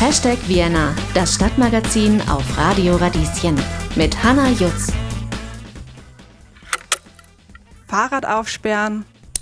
Vienna, das Stadtmagazin auf Radio Radieschen mit Hanna Jutz. Fahrrad aufsperren,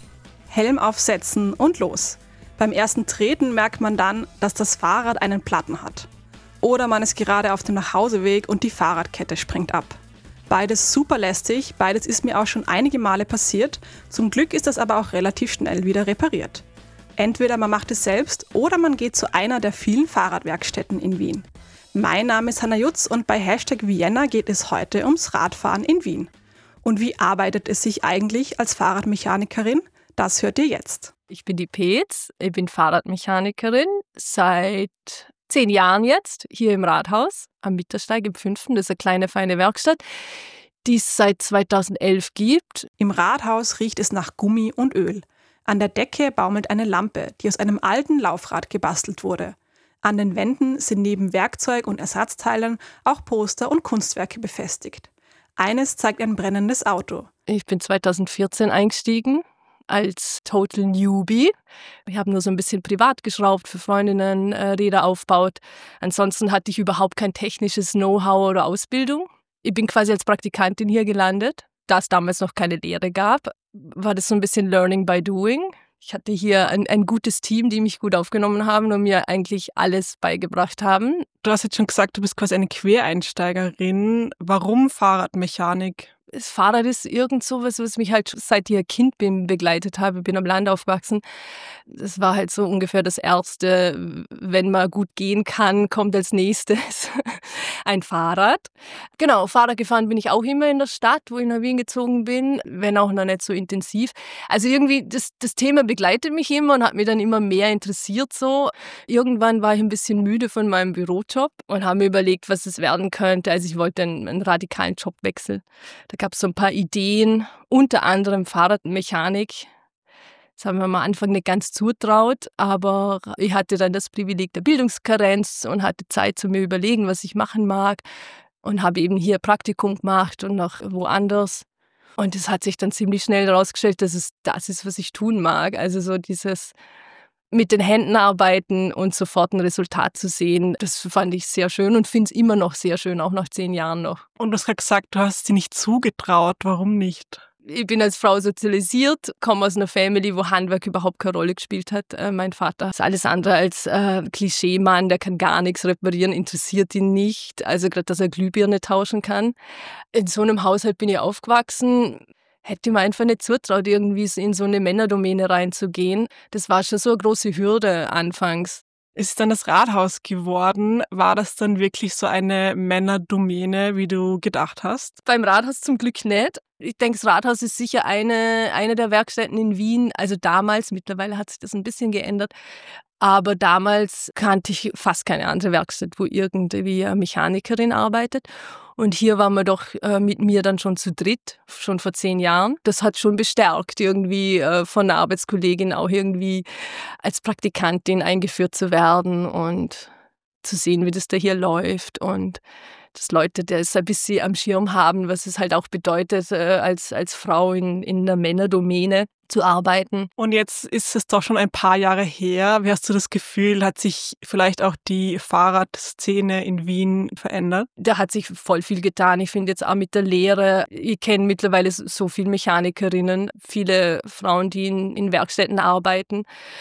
Helm aufsetzen und los. Beim ersten Treten merkt man dann, dass das Fahrrad einen Platten hat. Oder man ist gerade auf dem Nachhauseweg und die Fahrradkette springt ab. Beides super lästig, beides ist mir auch schon einige Male passiert. Zum Glück ist das aber auch relativ schnell wieder repariert. Entweder man macht es selbst oder man geht zu einer der vielen Fahrradwerkstätten in Wien. Mein Name ist Hanna Jutz und bei #Vienna geht es heute ums Radfahren in Wien. Und wie arbeitet es sich eigentlich als Fahrradmechanikerin? Das hört ihr jetzt. Ich bin die Petz, ich bin Fahrradmechanikerin seit 10 Jahren jetzt, hier im Rathaus, am Mittersteig im 5. Das ist eine kleine, feine Werkstatt, die es seit 2011 gibt. Im Rathaus riecht es nach Gummi und Öl. An der Decke baumelt eine Lampe, die aus einem alten Laufrad gebastelt wurde. An den Wänden sind neben Werkzeug und Ersatzteilen auch Poster und Kunstwerke befestigt. Eines zeigt ein brennendes Auto. Ich bin 2014 eingestiegen als Total Newbie. Ich habe nur so ein bisschen privat geschraubt, für Freundinnen Räder aufgebaut. Ansonsten hatte ich überhaupt kein technisches Know-how oder Ausbildung. Ich bin quasi als Praktikantin hier gelandet. Da es damals noch keine Lehre gab, war das so ein bisschen Learning by Doing. Ich hatte hier ein gutes Team, die mich gut aufgenommen haben und mir eigentlich alles beigebracht haben. Du hast jetzt schon gesagt, du bist quasi eine Quereinsteigerin. Warum Fahrradmechanik? Das Fahrrad ist irgend sowas, was mich halt seit ich ein Kind bin begleitet habe. Ich bin am Land aufgewachsen. Das war halt so ungefähr das Erste, wenn man gut gehen kann, kommt als nächstes ein Fahrrad. Genau, Fahrrad gefahren bin ich auch immer in der Stadt, wo ich nach Wien gezogen bin, wenn auch noch nicht so intensiv. Also irgendwie, das Thema begleitet mich immer und hat mich dann immer mehr interessiert so. Irgendwann war ich ein bisschen müde von meinem Bürojob und habe mir überlegt, was es werden könnte. Also ich wollte einen radikalen Jobwechsel. Da gab es so ein paar Ideen, unter anderem Fahrradmechanik. Das haben wir am Anfang nicht ganz zutraut, aber ich hatte dann das Privileg der Bildungskarenz und hatte Zeit zu mir überlegen, was ich machen mag. Und habe eben hier Praktikum gemacht und noch woanders. Und es hat sich dann ziemlich schnell herausgestellt, dass es das ist, was ich tun mag. Also so dieses mit den Händen arbeiten und sofort ein Resultat zu sehen, das fand ich sehr schön und finde es immer noch sehr schön, auch nach 10 Jahren noch. Und du hast gerade gesagt, du hast sie nicht zugetraut. Warum nicht? Ich bin als Frau sozialisiert, komme aus einer Family, wo Handwerk überhaupt keine Rolle gespielt hat. Mein Vater ist alles andere als Klischeemann, der kann gar nichts reparieren, interessiert ihn nicht. Also gerade, dass er Glühbirne tauschen kann. In so einem Haushalt bin ich aufgewachsen. Hätte ich mir einfach nicht zutraut, irgendwie in so eine Männerdomäne reinzugehen. Das war schon so eine große Hürde anfangs. Es ist dann das Rathaus geworden. War das dann wirklich so eine Männerdomäne, wie du gedacht hast? Beim Rathaus zum Glück nicht. Ich denke, das Rathaus ist sicher eine der Werkstätten in Wien. Also damals, mittlerweile hat sich das ein bisschen geändert. Aber damals kannte ich fast keine andere Werkstatt, wo irgendwie eine Mechanikerin arbeitet. Und hier waren wir doch mit mir dann schon zu dritt, schon vor 10 Jahren. Das hat schon bestärkt, irgendwie von einer Arbeitskollegin auch irgendwie als Praktikantin eingeführt zu werden und zu sehen, wie das da hier läuft und dass Leute das ein bisschen am Schirm haben, was es halt auch bedeutet, als Frau in der Männerdomäne zu arbeiten. Und jetzt ist es doch schon ein paar Jahre her. Wie hast du das Gefühl, hat sich vielleicht auch die Fahrradszene in Wien verändert? Da hat sich voll viel getan. Ich finde jetzt auch mit der Lehre, ich kenne mittlerweile so viele Mechanikerinnen, viele Frauen, die in Werkstätten arbeiten.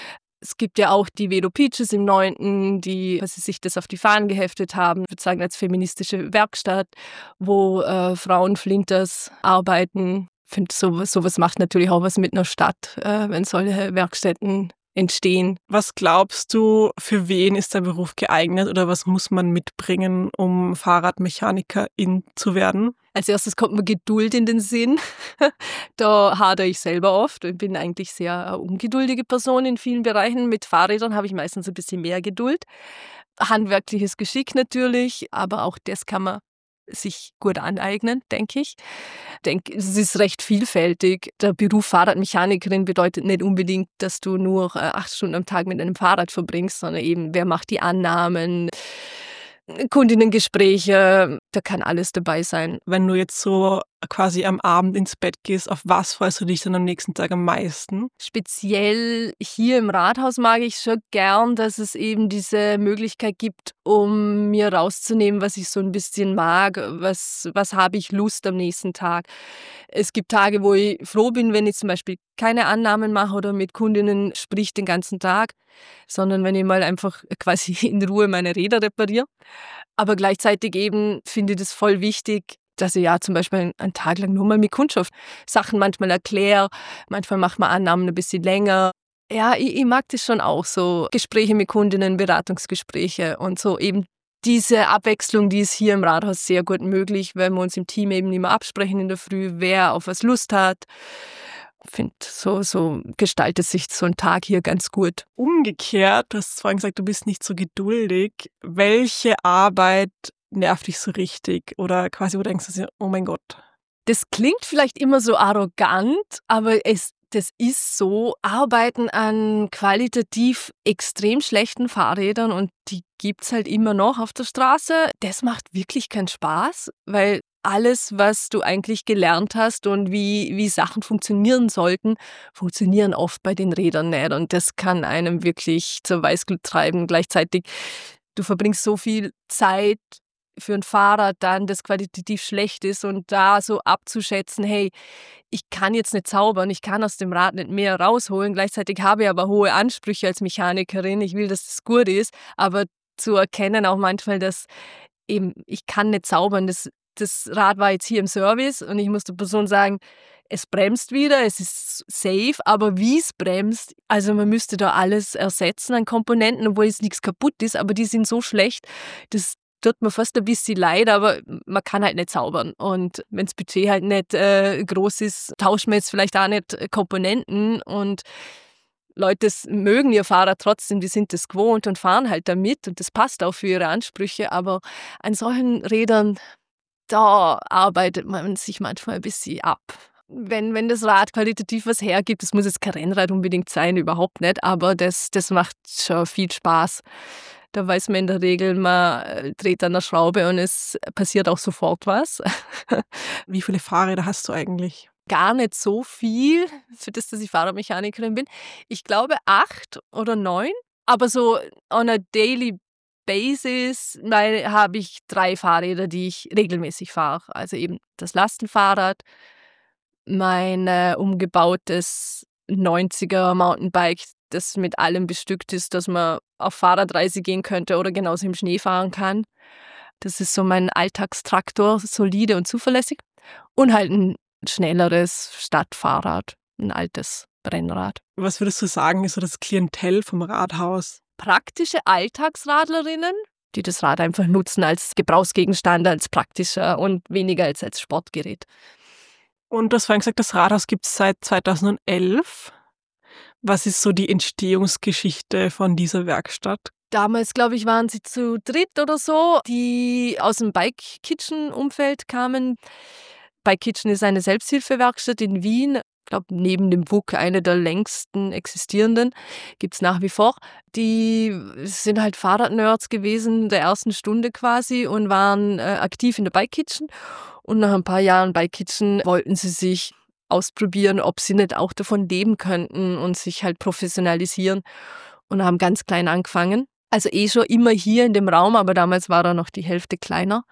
Es gibt ja auch die Velo Peaches im 9., die sich das auf die Fahnen geheftet haben, ich würde sagen als feministische Werkstatt, wo Frauenflinters arbeiten. Ich finde, sowas macht natürlich auch was mit einer Stadt, wenn solche Werkstätten entstehen. Was glaubst du, für wen ist der Beruf geeignet oder was muss man mitbringen, um Fahrradmechanikerin zu werden? Als erstes kommt mir Geduld in den Sinn. Da hadere ich selber oft. Ich bin eigentlich sehr ungeduldige Person in vielen Bereichen. Mit Fahrrädern habe ich meistens ein bisschen mehr Geduld. Handwerkliches Geschick natürlich, aber auch das kann man sich gut aneignen, denke ich. Ich denke, es ist recht vielfältig. Der Beruf Fahrradmechanikerin bedeutet nicht unbedingt, dass du nur 8 Stunden am Tag mit einem Fahrrad verbringst, sondern eben, wer macht die Annahmen, Kundinnengespräche, da kann alles dabei sein. Wenn du jetzt so quasi am Abend ins Bett gehst, auf was freust du dich dann am nächsten Tag am meisten? Speziell hier im Rathaus mag ich schon gern, dass es eben diese Möglichkeit gibt, um mir rauszunehmen, was ich so ein bisschen mag, was habe ich Lust am nächsten Tag. Es gibt Tage, wo ich froh bin, wenn ich zum Beispiel keine Annahmen mache oder mit Kundinnen sprich den ganzen Tag, sondern wenn ich mal einfach quasi in Ruhe meine Räder repariere. Aber gleichzeitig eben finde ich das voll wichtig, dass ich ja zum Beispiel einen Tag lang nur mal mit Kundschaft Sachen manchmal erkläre, manchmal macht man Annahmen ein bisschen länger. Ja, ich mag das schon auch, so Gespräche mit Kundinnen, Beratungsgespräche und so eben diese Abwechslung, die ist hier im Rathaus sehr gut möglich, weil wir uns im Team eben immer absprechen in der Früh, wer auf was Lust hat. Ich finde, so gestaltet sich so ein Tag hier ganz gut. Umgekehrt, du hast vorhin gesagt, du bist nicht so geduldig. Welche Arbeit nervt dich so richtig? Oder quasi, wo du denkst, oh mein Gott. Das klingt vielleicht immer so arrogant, aber das ist so, Arbeiten an qualitativ extrem schlechten Fahrrädern und die gibt's halt immer noch auf der Straße. Das macht wirklich keinen Spaß, weil alles, was du eigentlich gelernt hast und wie Sachen funktionieren sollten, funktionieren oft bei den Rädern nicht. Und das kann einem wirklich zur Weißglut treiben. Gleichzeitig, du verbringst so viel Zeit für ein Fahrrad dann, das qualitativ schlecht ist und da so abzuschätzen, hey, ich kann jetzt nicht zaubern, ich kann aus dem Rad nicht mehr rausholen, gleichzeitig habe ich aber hohe Ansprüche als Mechanikerin, ich will, dass das gut ist, aber zu erkennen auch manchmal, dass eben, ich kann nicht zaubern, das Rad war jetzt hier im Service und ich muss der Person sagen, es bremst wieder, es ist safe, aber wie es bremst, also man müsste da alles ersetzen an Komponenten, obwohl jetzt nichts kaputt ist, aber die sind so schlecht, das tut mir fast ein bisschen leid, aber man kann halt nicht zaubern. Und wenn das Budget halt nicht groß ist, tauscht man jetzt vielleicht auch nicht Komponenten und Leute mögen ihr Fahrrad trotzdem, die sind das gewohnt und fahren halt damit und das passt auch für ihre Ansprüche, aber an solchen Rädern, da arbeitet man sich manchmal ein bisschen ab. Wenn das Rad qualitativ was hergibt, das muss jetzt kein Rennrad unbedingt sein, überhaupt nicht, aber das macht schon viel Spaß. Da weiß man in der Regel, man dreht an der Schraube und es passiert auch sofort was. Wie viele Fahrräder hast du eigentlich? Gar nicht so viel, für das, dass ich Fahrradmechanikerin bin. Ich glaube 8 oder 9, aber so on a daily basis habe ich 3 Fahrräder, die ich regelmäßig fahre. Also eben das Lastenfahrrad, mein umgebautes 90er Mountainbike, das mit allem bestückt ist, dass man auf Fahrradreise gehen könnte oder genauso im Schnee fahren kann. Das ist so mein Alltagstraktor, solide und zuverlässig. Und halt ein schnelleres Stadtfahrrad, ein altes Rennrad. Was würdest du sagen, ist so das Klientel vom Rathaus? Praktische Alltagsradlerinnen, die das Rad einfach nutzen als Gebrauchsgegenstand, als praktischer und weniger als Sportgerät. Und du hast vorhin gesagt, das Rathaus gibt es seit 2011. Was ist so die Entstehungsgeschichte von dieser Werkstatt? Damals, glaube ich, waren sie zu dritt oder so, die aus dem Bike-Kitchen-Umfeld kamen. Bike Kitchen ist eine Selbsthilfewerkstatt in Wien. Ich glaube, neben dem WUK eine der längsten existierenden, gibt es nach wie vor. Die sind halt Fahrradnerds gewesen, der ersten Stunde quasi, und waren aktiv in der Bike Kitchen. Und nach ein paar Jahren Bike Kitchen wollten sie sich ausprobieren, ob sie nicht auch davon leben könnten und sich halt professionalisieren, und haben ganz klein angefangen. Also schon immer hier in dem Raum, aber damals war er noch die Hälfte kleiner.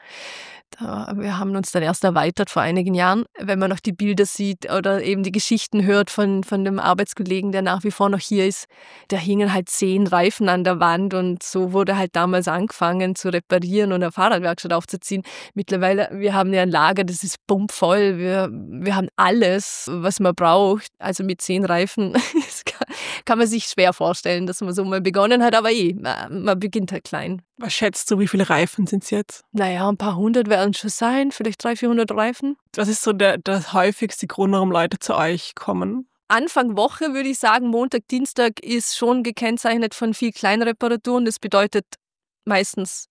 Wir haben uns dann erst erweitert vor einigen Jahren, wenn man noch die Bilder sieht oder eben die Geschichten hört von dem Arbeitskollegen, der nach wie vor noch hier ist. Da hingen halt 10 Reifen an der Wand und so wurde halt damals angefangen zu reparieren und eine Fahrradwerkstatt aufzuziehen. Mittlerweile, wir haben ja ein Lager, das ist pumpvoll. Wir haben alles, was man braucht. Also mit 10 Reifen kann man sich schwer vorstellen, dass man so mal begonnen hat, aber man beginnt halt klein. Was schätzt du, wie viele Reifen sind es jetzt? Naja, ein paar hundert werden schon sein, vielleicht 300-400 Reifen. Was ist so der häufigste Grund, warum Leute zu euch kommen? Anfang Woche würde ich sagen, Montag, Dienstag ist schon gekennzeichnet von viel Kleinreparaturen. Das bedeutet meistens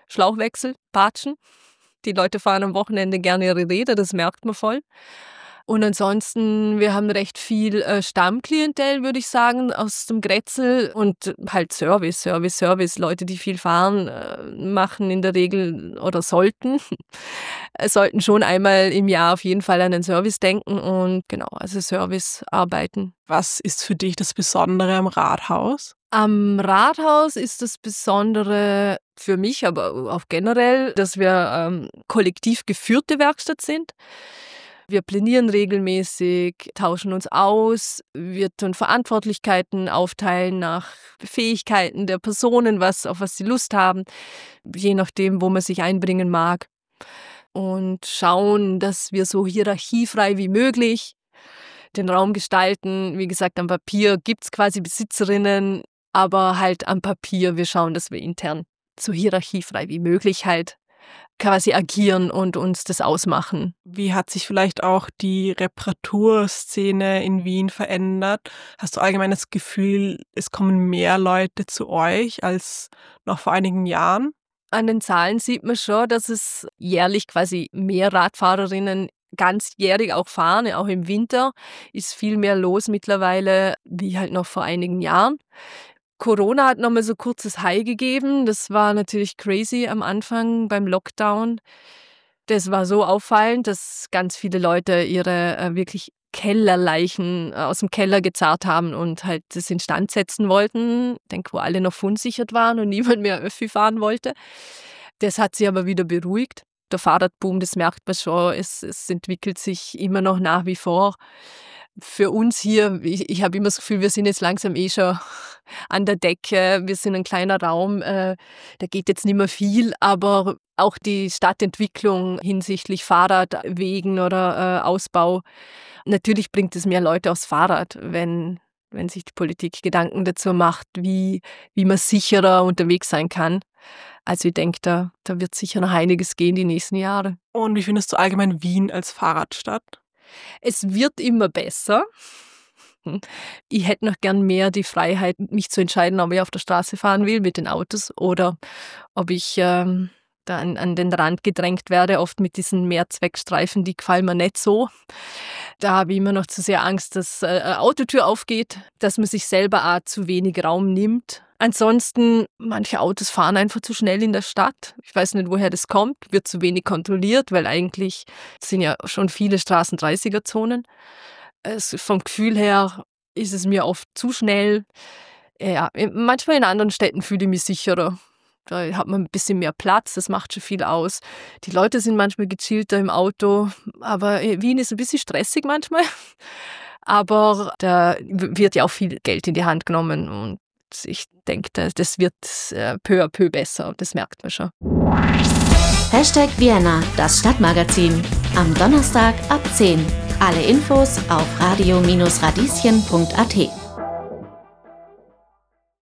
Schlauchwechsel, Patschen. Die Leute fahren am Wochenende gerne ihre Räder, das merkt man voll. Und ansonsten, wir haben recht viel Stammklientel, würde ich sagen, aus dem Grätzl und halt Service. Leute, die viel fahren, machen in der Regel oder sollten schon einmal im Jahr auf jeden Fall an den Service denken und genau, also Service arbeiten. Was ist für dich das Besondere am Rathaus? Am Rathaus ist das Besondere für mich, aber auch generell, dass wir kollektiv geführte Werkstatt sind. Wir planieren regelmäßig, tauschen uns aus, wir tun Verantwortlichkeiten aufteilen nach Fähigkeiten der Personen, auf was sie Lust haben, je nachdem, wo man sich einbringen mag. Und schauen, dass wir so hierarchiefrei wie möglich den Raum gestalten. Wie gesagt, am Papier gibt es quasi Besitzerinnen, aber halt am Papier, wir schauen, dass wir intern so hierarchiefrei wie möglich halt quasi agieren und uns das ausmachen. Wie hat sich vielleicht auch die Reparaturszene in Wien verändert? Hast du allgemein das Gefühl, es kommen mehr Leute zu euch als noch vor einigen Jahren? An den Zahlen sieht man schon, dass es jährlich quasi mehr Radfahrerinnen ganzjährig auch fahren. Auch im Winter ist viel mehr los mittlerweile, wie halt noch vor einigen Jahren. Corona hat nochmal so kurzes High gegeben. Das war natürlich crazy am Anfang beim Lockdown. Das war so auffallend, dass ganz viele Leute ihre wirklich Kellerleichen aus dem Keller gezerrt haben und halt das instand setzen wollten. Ich denke, wo alle noch verunsichert waren und niemand mehr Öffi fahren wollte. Das hat sie aber wieder beruhigt. Der Fahrradboom, das merkt man schon, es entwickelt sich immer noch nach wie vor. Für uns hier, ich habe immer das Gefühl, wir sind jetzt langsam schon an der Decke. Wir sind ein kleiner Raum, da geht jetzt nicht mehr viel, aber auch die Stadtentwicklung hinsichtlich Fahrradwegen oder Ausbau, natürlich bringt es mehr Leute aufs Fahrrad, wenn sich die Politik Gedanken dazu macht, wie man sicherer unterwegs sein kann. Also ich denke, da wird sicher noch einiges gehen die nächsten Jahre. Und wie findest du allgemein Wien als Fahrradstadt? Es wird immer besser. Ich hätte noch gern mehr die Freiheit, mich zu entscheiden, ob ich auf der Straße fahren will mit den Autos oder ob ich da an den Rand gedrängt werde, oft mit diesen Mehrzweckstreifen, die gefallen mir nicht so. Da habe ich immer noch zu sehr Angst, dass eine Autotür aufgeht, dass man sich selber auch zu wenig Raum nimmt. Ansonsten, manche Autos fahren einfach zu schnell in der Stadt. Ich weiß nicht, woher das kommt. Wird zu wenig kontrolliert, weil eigentlich sind ja schon viele Straßen-30er-Zonen. Vom Gefühl her ist es mir oft zu schnell. Ja, manchmal in anderen Städten fühle ich mich sicherer. Da hat man ein bisschen mehr Platz, das macht schon viel aus. Die Leute sind manchmal gechillter im Auto, aber Wien ist ein bisschen stressig manchmal. Aber da wird ja auch viel Geld in die Hand genommen und ich denke, das wird peu à peu besser, das merkt man schon. #Vienna, das Stadtmagazin. Am Donnerstag ab 10. Alle Infos auf radio-radieschen.at.